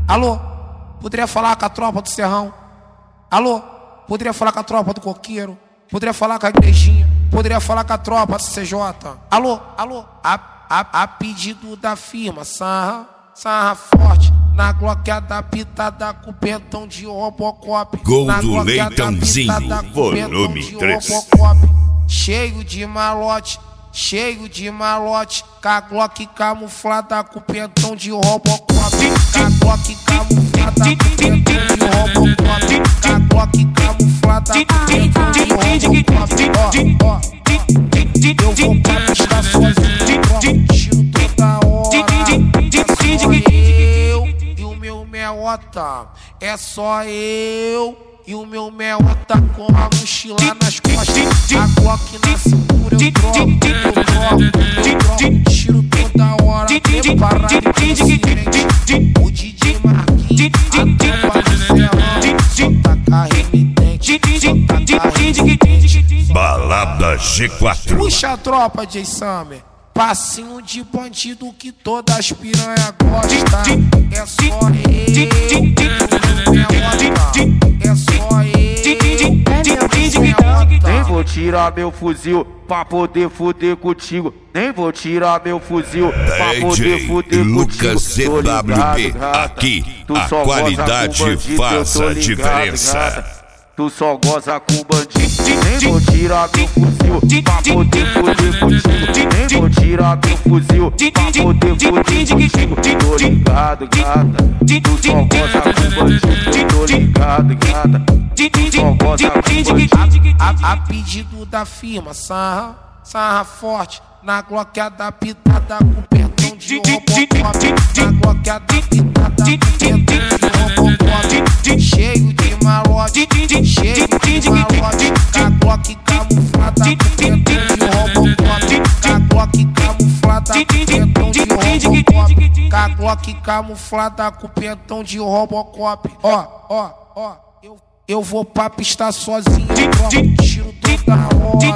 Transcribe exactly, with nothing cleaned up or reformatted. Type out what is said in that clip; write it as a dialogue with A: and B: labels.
A: Alô, poderia falar com a tropa do Serrão? Alô, poderia falar com a tropa do Coqueiro? Poderia falar com a igrejinha? Poderia falar com a tropa do C J? Alô, alô, a, a, a pedido da firma, sarra, sarra forte. Na Glock adaptada com pentão de Robocop.
B: Gol do Leitãozinho, volume três.
A: Cheio de malote, cheio de malote. Com a Glock camuflada com pentão de Robocop. Com a Glock camuflada com pentão de Robocop. Com a Glock camuflada com pentão de Robocop. Ó, ó, eu vou pra pista sozinho, troco tiro toda hora. É só eu e o meu meota. É só eu e o meu meota com a mochila nas costas. A Glock na cintura eu troco, eu troco, eu troco tiro toda hora. Preparado e consciente. O D J Marquinhos, a tropa do Serrão. Só taca remitente, só taca remitente.
B: Balada G quatro.
A: Puxa a tropa, J Summer. Passinho de bandido que todas as piranha gostam. É só eu, é só eu.
C: Nem vou tirar meu fuzil pra poder fuder contigo. Nem vou tirar meu fuzil pra poder fuder
B: Lucas
C: contigo.
B: C W P, aqui a qualidade faz a diferença.
C: Tu só goza com bandido. Nem vou tirar meu fuzil pra poder fuder contigo. Nem vou tirar meu fuzil pra poder fuder contigo. Tô ligado, gata. Tu só goza com bandido. Tô ligado, gata. Tu só goza com bandido.
A: A, a pedido da firma, sarra, sarra forte. Na Glock adaptada com pentão de Robocop. Na Glock adaptada com pentão de Robocop. Cheio de malote, cheio de malote. Com a Glock camuflada com pentão de Robocop. Com a Glock camuflada com pentão de Robocop. Com a Glock camuflada com pentão de Robocop. Ó, ó, ó, eu, eu vou pra pista sozinho, troco tiro toda hora.